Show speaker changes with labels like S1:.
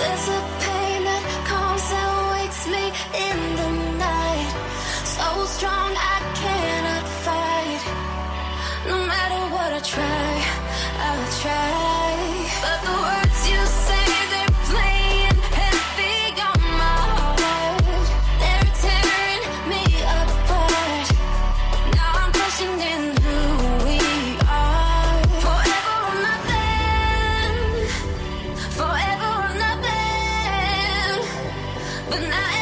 S1: There's a pain that comes and wakes me in the night. So strong I cannot fight. No matter what I try, I'll try. But the words you say, they're playing heavy on my heart. They're tearing me apart. Now I'm questioning who we are. Forever or nothing. Forever or nothing. But now